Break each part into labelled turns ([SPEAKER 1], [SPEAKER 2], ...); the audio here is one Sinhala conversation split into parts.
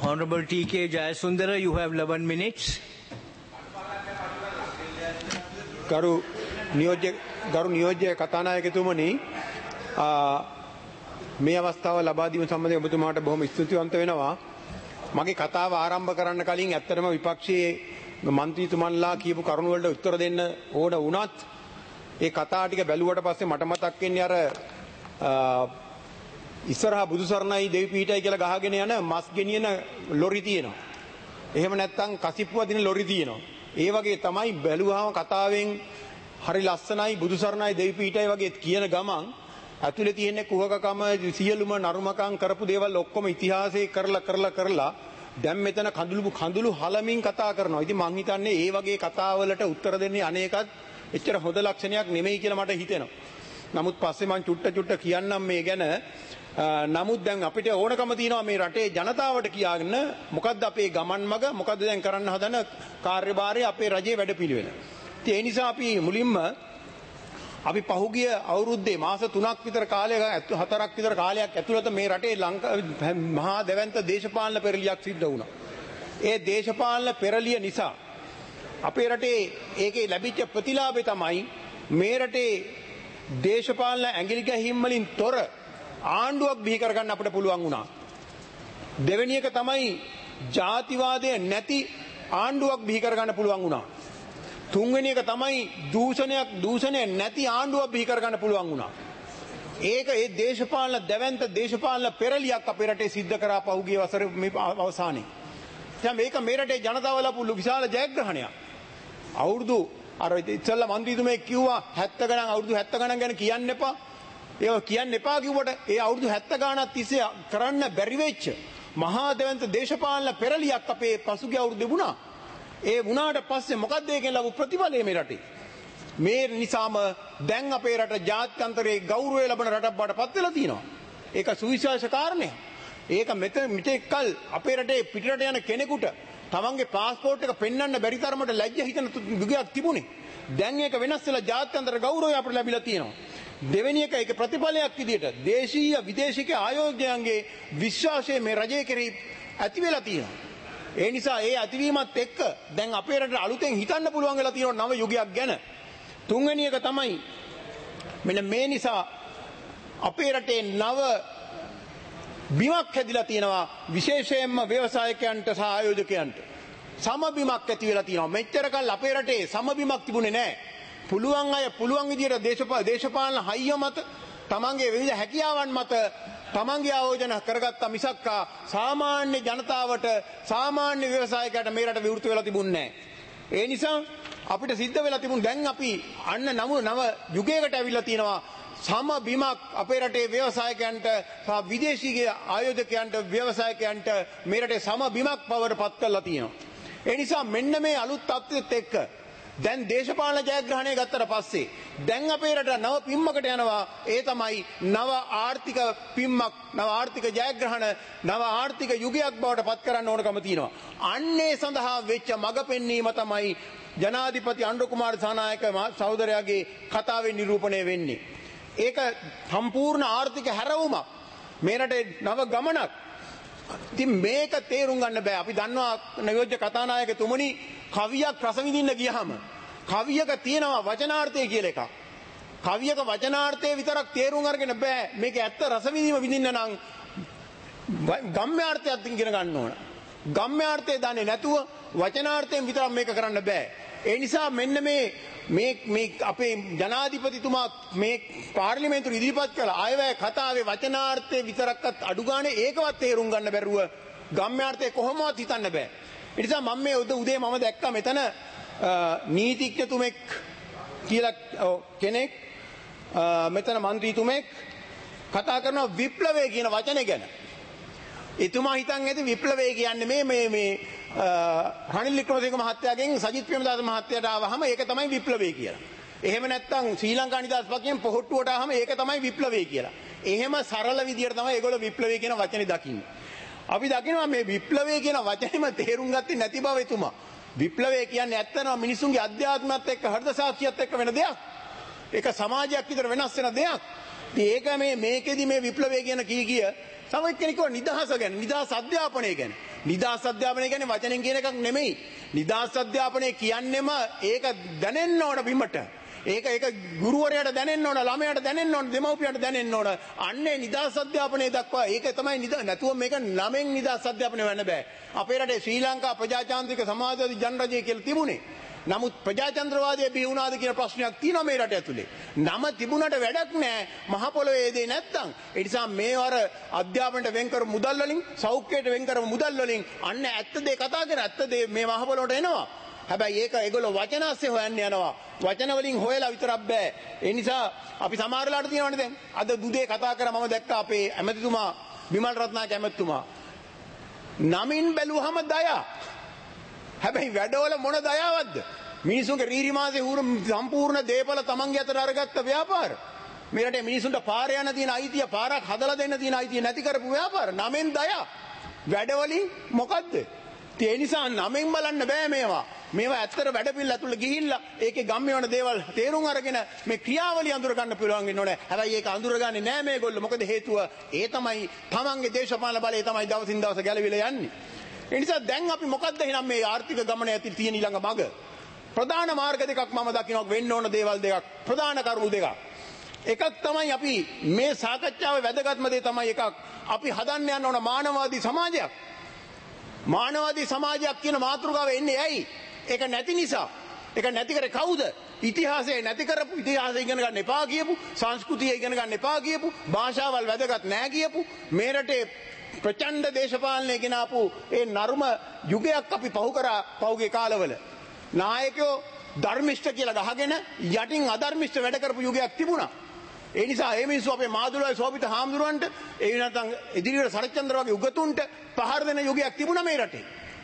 [SPEAKER 1] Honorable T.K. Jayasundara, you have 11 minutes.
[SPEAKER 2] ගරු නියෝජ්‍ය කතානායකතුමනි මේ අවස්ථාව ලබා දීම සම්බන්ධයෙන් ඔබතුමාට බොහොම ස්තුතිවන්ත වෙනවා. මගේ කතාව ආරම්භ කරන්න කලින් ඇත්තටම විපක්ෂයේ මන්ත්‍රීතුමන්ලා කියපු කරුණු වලට උත්තර දෙන්න ඕන වුණත් ඒ කතා ටික බැලුවට පස්සේ මට මතක් වෙන්නේ අර ඉස්සරහා බුදුසරණයි දෙවි පීඨයි කියලා ගහගෙන යන මස් ගෙනියන ලොරි තියෙනවා. එහෙම නැත්නම් කසිප්පුව දින ලොරි තියෙනවා. ඒ වගේ තමයි බැලුවාම කතාවෙන් හරි ලස්සනයි බුදුසරණයි දෙවි පීඨයි වගේ කියන ගමන් ඇතුලේ තියෙන කුහකකම සියලුම නරුමකම් කරපු දේවල් ඔක්කොම ඉතිහාසයේ කරලා දැන් මෙතන කඳුළු හලමින් කතා කරනවා. ඉතින් මං හිතන්නේ ඒ වගේ කතාවලට උත්තර දෙන්නේ අනේකත් එච්චර හොඳ ලක්ෂණයක් නෙමෙයි කියලා මට හිතෙනවා. නමුත් පස්සේ මං චුට්ට කියන්නම් මේ ගැන. නමුත් දැන් අපිට ඕනකම තියෙනවා මේ රටේ ජනතාවට කියාගන්න මොකද්ද අපේ ගමන් මඟ, මොකද්ද දැන් කරන්න හදන කාර්යභාරය, අපේ රජයේ වැඩපිළිවෙල. ඉතින් ඒ නිසා අපි මුලින්ම අපි පහුගිය අවුරුද්දේ මාස 3ක් විතර කාලයක 4ක් විතර කාලයක් ඇතුළත මේ රටේ මහා දැවැන්ත දේශපාලන පෙරලියක් සිද්ධ වුණා. ඒ දේශපාලන පෙරලිය නිසා අපේ රටේ ඒකේ ලැබිච්ච ප්‍රතිලාභය තමයි මේ රටේ දේශපාලන ඇඟිලි ගැහිම් වලින් තොර ආණ්ඩුවක් බිහි කරගන්න අපිට පුළුවන් වුණා. දෙවෙනි එක තමයි ජාතිවාදය නැති ආණ්ඩුවක් බිහි කරගන්න පුළුවන් වුණා. තුන්වෙනි එක තමයි දූෂණය නැති ආණ්ඩුවක් බිහි කරගන්න පුළුවන් වුණා. ඒක ඒ දේශපාලන දැවැන්ත දේශපාලන පෙරලියක් අපේ රටේ සිද්ධ කරා පහුගිය වසරේ මේ අවසානයේ. දැන් මේක මේ රටේ ජනතාව ලැබුණු විශාල ජයග්‍රහණයක්. අවුරුදු අර ඉස්සෙල්ලා මන්ත්‍රීතුමෙක් කිව්වා 70 ගණන් අවුරුදු 70 ගණන් ගැන කියන්න එපා. ඒක කියන්න එපා කිව්වට ඒ අවුරුදු 70 ගණනක් තිස්සේ කරන්න බැරි වෙච්ච මහා දැවැන්ත දේශපාලන පෙරලියක් අපේ පසුගිය අවුරුද්දේ වුණා. ඒ වුණාට පස්සේ මොකද්ද ඒකෙන් ලැබු ප්‍රතිඵලය මේ රටේ? මේ නිසාම දැන් අපේ රට ජාත්‍යන්තරයේ ගෞරවය ලබන රටක් බවට පත් වෙලා තියෙනවා. ඒක සුවිශේෂ කාරණයක්. ඒක මෙතෙක්කල් අපේ රටේ පිටරට යන කෙනෙකුට තමන්ගේ පාස්පෝර්ට් එක පෙන්වන්න බැරි තරමට ලැජ්ජ හිතන යුගයක් තිබුණේ. දැන් ඒක වෙනස් වෙලා ජාත්‍යන්තර ගෞරවය අපිට ලැබිලා තියෙනවා. දෙවෙනි එක ඒක ප්‍රතිඵලයක් විදිහට දේශීය විදේශික ආයෝජකයන්ගේ විශ්වාසය මේ රජය කෙරෙහි ඇති වෙලා තියෙනවා. ඒ නිසා ඒ ඇතිවීමත් එක්ක දැන් අපේ රටට අලුතෙන් හිතන්න පුළුවන් වෙලා තියෙන නව යුගයක් ගැන. තුන්වෙනි එක තමයි මෙන්න මේ නිසා අපේ රටේ නව බිමක් හැදිලා තියෙනවා, විශේෂයෙන්ම ව්‍යවසායකයන්ට සහ ආයෝජකයන්ට සමබිමක් ඇති වෙලා තියෙනවා. මෙච්චර කල් අපේ රටේ සමබිමක් තිබුණේ නැහැ. පුළුවන් අය පුළුවන් විදියට දේශපාලන හයිය මත තමන්ගේ විවිධ හැකියාවන් මත තමන්ගේ ආයෝජන කරගත්තා මිසක් සාමාන්‍ය ජනතාවට සාමාන්‍ය ව්‍යවසායකයට මේ රට විවෘත වෙලා තිබුණේ නැහැ. ඒ නිසා අපිට සිද්ධ වෙලා තිබුණ දැන් අපි අන්න නව යුගයකට ඇවිල්ලා තියෙනවා. සම බිමක් අපේ රටේ ව්‍යවසායකයන්ට සහ විදේශීය ආයෝජකයන්ට ව්‍යවසායකයන්ට මේ රටේ සම බිමක් බවට පත් කරලා තියෙනවා. ඒ නිසා මෙන්න මේ අලුත් තත්ත්වෙත් එක්ක දැන් දේශපාලන ජයග්‍රහණය ගත්තට පස්සේ දැන් අපේ රට නව පිම්මකට යනවා. ඒ තමයි නව ආර්ථික පිම්මක්, නව ආර්ථික ජයග්‍රහණ, නව ආර්ථික යුගයක් බවට පත් කරන්න ඕනකම තියෙනවා. අන්නේ සඳහා වෙච්ච මඟ පෙන්වීම තමයි ජනාධිපති අනුර කුමාර දිසානායක සහෝදරයාගේ කතාවෙන් නිරූපණය වෙන්නේ. ඒක සම්පූර්ණ ආර්ථික හැරවුමක්, මේ රටේ නව ගමනක්. ඉතින් මේක තේරුම් ගන්න බෑ. අපි දන්නවා නියෝජ්‍ය කතානායකතුමනි, කවියක් රස විඳින්න ගියාම කවියක තියෙනවා වචනාර්ථය කියලා එකක්. කවියක වචනාර්ථය විතරක් තේරුම් අරගෙන බෑ. මේක ඇත්ත රස විඳින්න නම් ගම්‍යාර්ථයක් ඉගෙන ගන්න ඕන. ගම්‍යාර්ථය දන්නේ නැතුව වචනාර්ථයෙන් විතරක් මේක කරන්න බෑ. ඒ නිසා මෙන්න මේ අපේ ජනාධිපතිතුමා මේ පාර්ලිමේන්තුව ඉදිරිපත් කළ අයවැය කතාවේ වචනාර්ථය විතරක්වත් අඩු ගානේ ඒකවත් තේරුම් ගන්න බැරුව ගම්‍යාර්ථය කොහොමවත් හිතන්න බෑ. ඒ නිසා මම මේ උදේ මම දැක්කා මෙතන නීතිඥතුමෙක් කියලා කෙනෙක් මෙතන മന്ത്രിතුමෙක් කතා කරන විප්ලවය කියන වචනේ ගැන. එතුමා හිතන් ඇති විප්ලවය කියන්නේ මේ රනිල් වික්‍රමසිංහ මහත්තයාගෙන් සජිත් ප්‍රේමදාස මහත්තයාට ආවහම ඒක තමයි විප්ලවය කියලා. එහෙම නැත්නම් ශ්‍රී ලංකා නිදහස් පක්ෂයෙන් පොහොට්ටුවට ආවහම ඒක තමයි විප්ලවය කියලා. එහෙම සරල විදියට තමයි ඒගොල්ලෝ විප්ලවය කියන වචනේ දකින්නේ. අපි දකිනවා මේ විප්ලවය කියන වචනේම තේරුම් ගත්තේ නැති බව එතුමා. විප්ලවය කියන්නේ ඇත්තම මිනිසුන්ගේ අධ්‍යාත්මයත් එක්ක හෘද සාක්ෂියත් එක්ක වෙන දෙයක්. ඒක සමාජයක් විතර වෙනස් වෙන දෙයක්. ඉතින් ඒක මේකෙදි මේ විප්ලවය කියන කී තව එක්කෙනෙක් නිදහස ගැන, නිදහස් අධ්‍යාපනය ගැන. නිදාස් අධ්‍යාපනය කියන්නේ වචනෙන් කියන එකක් නෙමෙයි. නිදාස් අධ්‍යාපනය කියන්නෙම ඒක දැනෙන්න ඕන බිමට. ඒක ගුරුවරයාට දැනෙන්න ඕන, ළමයාට දැනෙන්න ඕන, දෙමව්පියන්ට දැනෙන්න ඕන. අන්නේ නිදාස් අධ්‍යාපනය දක්වා ඒක තමයි නැතුව මේක ළමෙන් නිදාස් අධ්‍යාපනය වෙන්න බෑ. අපේ රටේ ශ්‍රී ලංකා ප්‍රජාතාන්ත්‍රික සමාජවාදී ජනරජය කියලා තිබුණේ. නමුත් ප්‍රජාතන්ත්‍රවාදයේ බිහි වුණාද කියන ප්‍රශ්නයක් තියෙනවා මේ රට ඇතුලේ. නම තිබුණට වැඩක් නැහැ මහ පොළොවේ දේ නැත්තම්. ඒ නිසා මේවර අධ්‍යාපනයට වෙන් කර මුදල් වලින්, සෞඛ්‍යයට වෙන් කර මුදල් වලින් අන්න ඇත්ත දේ කතා කරන ඇත්ත දේ මේ මහ පොළොවට එනවා. හැබැයි ඒක ඒගොල්ලෝ වචන ASCII හොයන්න යනවා. වචන වලින් හොයලා විතරක් බෑ. ඒ නිසා අපි සමහරලාට තියෙනවනේ දැන් අද දුදේ කතා කරා මම දැක්කා අපේ ඇමතිතුමා විමල් රත්නායක ඇමතිතුමා. නමින් බැලුවහම දයා. හැබැයි වැඩවල මොන දයාවක්ද? මිනිසුන්ගේ රීරි මාසේ සම්පූර්ණ දේපල තමන්ගේ අතට අරගත්ත ව්‍යාපාර. මේ රටේ මිනිසුන්ට පාර යන තියෙන අයිතිය, පාරක් හදලා දෙන්න තියෙන අයිතිය නැති කරපු ව්‍යාපාර. නමෙන් දයා. වැඩවලින් මොකද්ද? ඒ නිසා නමෙන් බලන්න බෑ මේවා. මේවා ඇත්තට වැඩපිළිවෙල ඇතුළේ ගිහිල්ලා ඒකේ ගම්මේ වන දේවල් තේරුම් අරගෙන මේ ක්‍රියාවලිය අඳුර ගන්න පුළුවන් වෙන්න ඕනේ. හැබැයි ඒක අඳුරගන්නේ නෑ මේගොල්ලෝ. මොකද හේතුව ඒ තමයි තමන්ගේ දේශපාලන බලය තමයි දවසින් දවස ගැලවිලා යන්නේ. ඒ නිසා දැන් අපි මොකද්ද එහෙනම් මේ ආර්ථික ගමන ඇතුළේ තියෙන ඊළඟ මඟ? ප්‍රධාන මාර්ග දෙකක් මම දකිනවා වෙන්න ඕන දේවල් දෙකක්. ප්‍රධාන කරුණු දෙකක්. එකක් තමයි අපි මේ සාකච්ඡාවේ වැදගත්ම දේ තමයි එකක් අපි හදන්න යන ඕන මානවවාදී සමාජයක්. මානවවාදී සමාජයක් කියන මාතෘකාව එන්නේ ඇයි? ඒක නැති නිසා. ඒක නැති කරේ කවුද? ඉතිහාසය නැති කරපු, ඉතිහාසය ඉගෙන ගන්න එපා කියපු, සංස්කෘතිය ඉගෙන ගන්න එපා කියපු, භාෂාවල් වැදගත් නැහැ කියපු, මේ රටේ ප්‍රචණ්ඩ දේශපාලනය ගෙනාපු ඒ නර්ම යුගයක් අපි පහු කරා පහුගිය කාලවල. නායකයෝ ධර්මිෂ්ඨ කියලා ගහගෙන යටින් අධර්මිෂ්ඨ වැඩ කරපු යුගයක් තිබුණා. ඒ නිසා මේ මිනිස්සු අපේ මාදුලයි සෝපිත හාමුදුරුවන්ට ඒ නැත්නම් ඉදිරියට සරච්චන්ද්‍ර වගේ උගතුන්ට පහර දෙන යුගයක් තිබුණා මේ රටේ.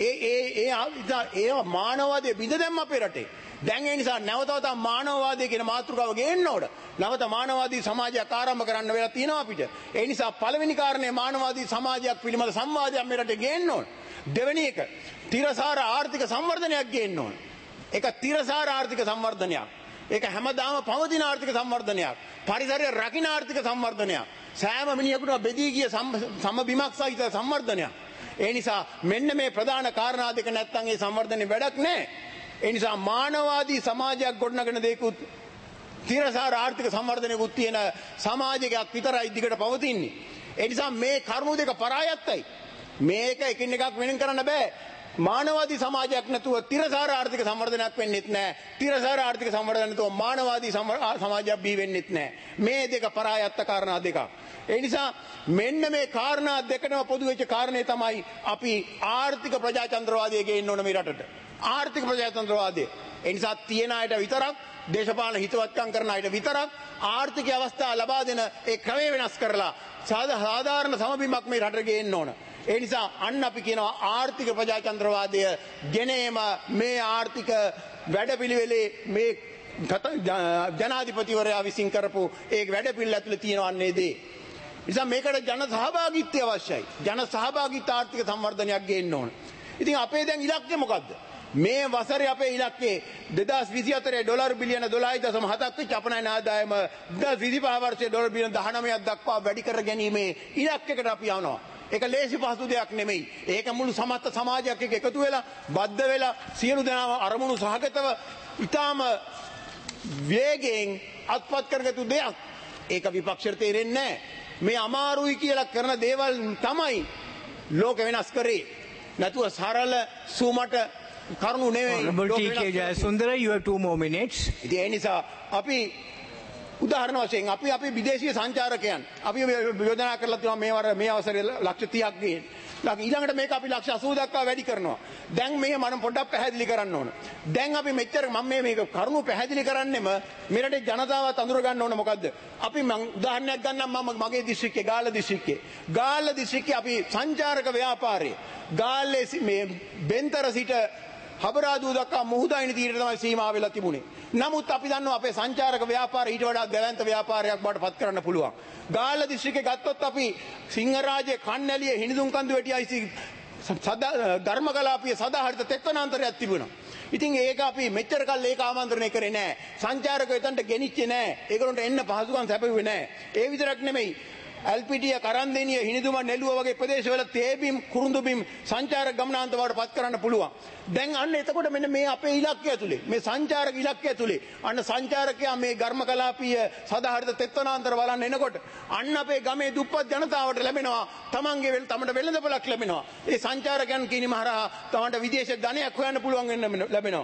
[SPEAKER 2] ඒ මානවවාදයේ බිඳ දැම්ම අපේ රටේ. දැන් ඒ නිසා නැවතවත මානවවාදය කියන මාතෘකාව ගේන්න ඕන. නැවත මානවවාදී සමාජයක් ආරම්භ කරන්න වෙලා තියෙනවා අපිට. ඒ නිසා පළවෙනි කාරණේ මානවවාදී සමාජයක් පිළිබඳ සංවාදයක් මේ රටේ ගේන්න ඕන. දෙවෙනි එක තිරසාර ආර්ථික සංවර්ධනයක් ගේන්න ඕන. ඒක තිරසාර ආර්ථික සංවර්ධනයක්. ඒක හැමදාම පවතින ආර්ථික සංවර්ධනයක්. පරිසරය රකින්න ආර්ථික සංවර්ධනයක්. සෑම මිනිහෙකුටම බෙදී ගිය සමබිමක් සහිත සංවර්ධනයක්. ඒ නිසා මෙන්න මේ ප්‍රධාන කාරණා දෙක නැත්තම් ඒ සංවර්ධනේ වැඩක් නැහැ. ඒ නිසා මානවවාදී සමාජයක් ගොඩනගන දේකුත් තිරසාර ආර්ථික සංවර්ධනයකුත් තියෙන සමාජයක් විතරයි දිගට පවතින්නේ. ඒ නිසා මේ කරුණු දෙක පරායත්තයි. මේක එකින් එකක් වෙනින් කරන්න බෑ. මානවවාදී සමාජයක් නැතුව තිරසාර ආර්ථික සංවර්ධනයක් වෙන්නෙත් නැහැ. තිරසාර ආර්ථික සංවර්ධනය නැතුව මානවවාදී සමාජයක් බිහි වෙන්නෙත් නැහැ. මේ දෙක පරායත්ත කාරණා දෙකක්. ඒ නිසා මෙන්න මේ කාරණා දෙකම පොදු වෙච්ච කාරණේ තමයි අපි ආර්ථික ප්‍රජාතන්ත්‍රවාදය ගේන්න ඕන මේ රටට. ආර්ථික ප්‍රජාතන්ත්‍රවාදය. ඒ නිසා තියෙන අයට විතරක්, දේශපාලන හිතවත්කම් කරන අයට විතරක් ආර්ථික අවස්ථා ලබා දෙන ඒ ක්‍රමය වෙනස් කරලා සාධාරණ සමබිමක් මේ රටට ගේන්න ඕන. ඒ නිසා අන්න අපි කියනවා ආර්ථික ප්‍රජාතන්ත්‍රවාදය ගෙනේම මේ ආර්ථික වැඩපිළිවෙලේ මේ ජනාධිපතිවරයා විසින් කරපු ඒ වැඩපිළිවෙල ඇතුළේ තියෙනවන්නේ දේ. නිසා මේකට ජන සහභාගීත්වය අවශ්‍යයි. ජන සහභාගීත්ව ආර්ථික සංවර්ධනයක් ගේන්න ඕන. ඉතින් අපේ දැන් ඉලක්කය මොකද්ද? මේ වසරේ අපේ ඉලක්කය 2024 ඩොලර් බිලියන 12.7ක් වෙච්ච අපනයන ආදායම 2025 වර්ෂයේ ඩොලර් බිලියන 19ක් දක්වා වැඩි කර ගැනීමේ ඉලක්කයකට අපි යනවා. ඒක ලේසි පහසු දෙයක් නෙමෙයි. ඒක මුළු සමස්ත සමාජයක් එක්ක එකතු වෙලා, බද්ධ වෙලා, සියලු දෙනාම අරමුණු සහගතව ඊටාම වේගයෙන් අත්පත් කරගත්තු දෙයක්. ඒක විපක්ෂයට තේරෙන්නේ නැහැ. මේ අමාරුයි කියලා කරන දේවල් තමයි ලෝක වෙනස් කරේ. නැතුව සරල සූමට කරුණු නෙවෙයි.
[SPEAKER 1] Honorable T.K. Jayasundara, you have 2 more minutes.
[SPEAKER 2] ඉතින් ඒ නිසා අපි උදාහරණ වශයෙන් අපි විදේශීය සංචාරකයන් අපි යෝජනා කරලා තියෙනවා මේ අවසරේ ලක්ෂ 30ක් ගේන්න. ඊළඟට මේක අපි ලක්ෂ 80 දක්වා වැඩි කරනවා. දැන් මේ මම පොඩ්ඩක් පැහැදිලි කරන්න ඕන. දැන් අපි මෙච්චර මම මේක කරුණු පැහැදිලි කරන්නෙම මේ රටේ ජනතාවත් අඳුර ගන්න ඕන මොකද්ද? අපි මම උදාහරණයක් ගන්නම් මම මගේ දිස්ත්‍රික්කේ ගාල්ල දිස්ත්‍රික්කේ අපි සංචාරක ව්‍යාපාරයේ ගාල්ලේ මේ බෙන්තර සිට හබරාදුව දක්වා මුහුදයින තීරයට තමයි සීමා වෙලා තිබුණේ. නමුත් අපි දන්නවා අපේ සංචාරක ව්‍යාපාරය ඊට වඩා දැවැන්ත ව්‍යාපාරයක් බවට පත් කරන්න පුළුවන්. ගාල්ල දිස්ත්‍රික්කේ ගත්තොත් අපි සිංහරාජයේ කන්නැලියේ හිනිදුම් කන්දු වැටියයි ධර්මකලාපීය සදාහරිත තෙත්වනාන්තරයක් තිබුණා. ඉතින් ඒක අපි මෙච්චර කල් ඒක ආමන්ත්‍රණය කරේ නැහැ. සංචාරකයෝ එතනට ගෙනිච්චේ නැහැ. ඒගොල්ලන්ට එන්න පහසුකම් සැපෙන්නේ නැහැ. ඒ විතරක් නෙමෙයි ඇල්පිටිය කරන්දෙනිය හිනිදුම නෙළුව වගේ ප්‍රදේශවල තේබිම් කුරුඳුබිම් සංචාරක ගමනාන්ත බවට පත් කරන්න පුළුවන්. දැන් අන්න එතකොට මෙන්න මේ අපේ ඉලක්කය ඇතුලේ මේ සංචාරක ඉලක්කය ඇතුලේ අන්න සංචාරකයා මේ ඝර්මකලාපීය සදාහරිත තෙත්වනාන්තර බලන්න එනකොට අන්න අපේ ගමේ දුප්පත් ජනතාවට ලැබෙනවා තමන්ගේ තමන්ට වෙළඳපොළක් ලැබෙනවා. ඒ සංචාරකයන් කීනීම හරහා තමන්ට විදේශ ධනයක් හොයන්න පුළුවන් වෙන්න ලැබෙනවා.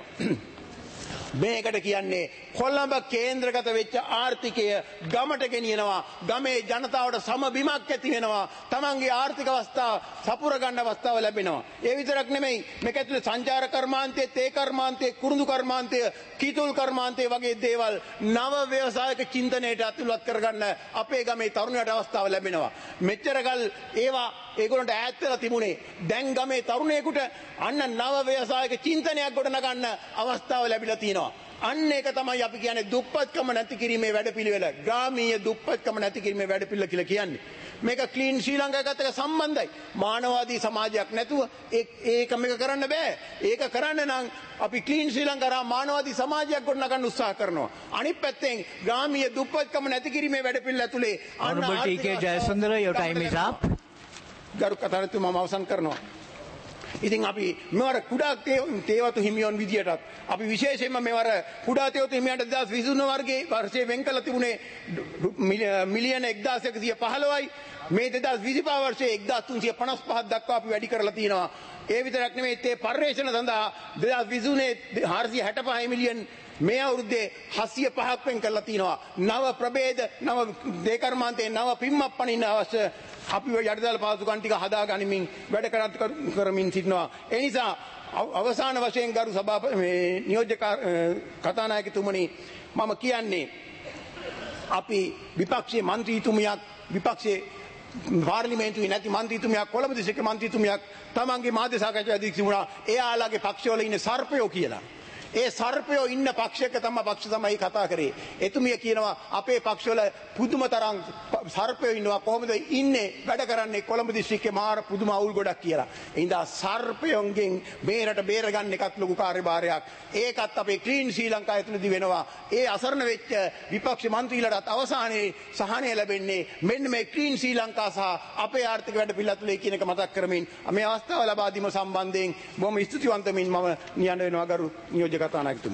[SPEAKER 2] මේකට කියන්නේ කොළඹ කේන්ද්‍රගත වෙච්ච ආර්ථිකය ගමට ගෙනියනවා. ගමේ ජනතාවට සම බිමක් ඇති වෙනවා. තමන්ගේ ආර්ථික අවස්ථාව සපුර ගන්න අවස්ථාව ලැබෙනවා. ඒ විතරක් නෙමෙයි මේක ඇතුලේ සංචාර කර්මාන්තයේ තේ කර්මාන්තයේ කුරුඳු කර්මාන්තය කිතුල් කර්මාන්තය වගේ දේවල් නව ව්‍යවසායක චින්තනයට අතුලත් කරගන්න අපේ ගමේ තරුණයට අවස්ථාව ලැබෙනවා. මෙච්චරකල් ඒවා ඒගොල්ලන්ට ඈත් වෙලා තිබුණේ. දැන් ගමේ තරුණයෙකුට අන්න නව ව්‍යවසායක චින්තනයක් ගොඩනගන්න අවස්ථාව ලැබිලා තියෙනවා. අන්න ඒක තමයි අපි කියන්නේ දුප්පත්කම නැති කිරීමේ වැඩපිළිවෙල. ග්‍රාමීය දුප්පත්කම නැති කිරීමේ වැඩපිළිවෙල කියලා කියන්නේ. මේක ක්ලීන් ශ්‍රී ලංකාවකට සම්බන්ධයි. මානවවාදී සමාජයක් නැතුව ඒක මේක කරන්න බෑ. ඒක කරන්න නම් අපි ක්ලීන් ශ්‍රී ලංකාව මානවවාදී සමාජයක් ගොඩනගන්න උත්සාහ කරනවා. අනිත් පැත්තෙන් ග්‍රාමීය දුප්පත්කම නැති කිරීමේ වැඩපිළිවෙල ඇතුලේ
[SPEAKER 1] Honorable TK Jayasundara, your time is up.
[SPEAKER 2] ගරු කතානායකතුමා මම අවසන් කරනවා. ඉතින් අපි මෙවර කුඩා තේවතු හිමියන් විදියටත් අපි විශේෂයෙන්ම මෙවර කුඩා තේවතු හිමියන්ට 2023 වර්ෂයේ වෙන් කළ තිබුණේ මිලියන 1115යි. මේ 2025 වර්ෂයේ 1355ක් දක්වා අපි වැඩි කරලා තියෙනවා. ඒ විතරක් නෙමෙයි තේ පරිශ්‍රණ සඳහා 2023 465 මිලියන් මේ අවුරුද්දේ 705ක් වෙන් කරලා තියෙනවා. නව ප්‍රභේද නව දේකර්මාන්තේ නව පිම්මක් පනින්න අවශ්‍ය අපි යටිදල පාසුකම් ටික හදා ගනිමින් වැඩ කරමින් සිටිනවා. ඒ නිසා අවසාන වශයෙන් ගරු සභාපති මේ නියෝජ්‍ය කතානායකතුමනි මම කියන්නේ අපි විපක්ෂයේ മന്ത്രിතුමියක් විපක්ෂයේ පාර්ලිමේන්තුවේ නැති മന്ത്രിතුමියක් කොළඹ දිස්ත්‍රික්ක മന്ത്രിතුමියක් තමන්ගේ මාධ්‍ය සාකච්ඡාවේදී තිබුණා එයාලගේ පක්ෂවල ඉන්න සර්පයෝ කියලා. ඒ සර්පයෝ ඉන්න පක්ෂයක තමයි පක්ෂ තමයි කතා කරේ. එතුමිය කියනවා අපේ පක්ෂවල පුදුම තරම් සර්පයෝ ඉන්නවා කොහොමද ඉන්නේ වැඩ කරන්නේ කොළඹ දිස්ත්‍රික්කේ මාර පුදුම අවුල් ගොඩක් කියලා. ඒ හින්දා සර්පයන්ගෙන් බේරට බේර ගන්න එකත් ලොකු කාර්යභාරයක්. ඒකත් අපේ ක්ලීන් ශ්‍රී ලංකාව ඇතුළතදී වෙනවා. ඒ අසරණ වෙච්ච විපක්ෂ මන්ත්‍රීලටත් අවසානයේ සහනය ලැබෙන්නේ මෙන්න මේ ක්ලීන් ශ්‍රී ලංකාව සහ අපේ ආර්ථික වැඩ පිළිතුරේ කියන එක මතක් කරමින් මේ අවස්ථාව ලබා දීම සම්බන්ධයෙන් බොහොම ස්තුතිවන්ත වෙමින් මම නියඬ වෙනවා ගරු නියෝජ්‍ය කතානායකතුමනි.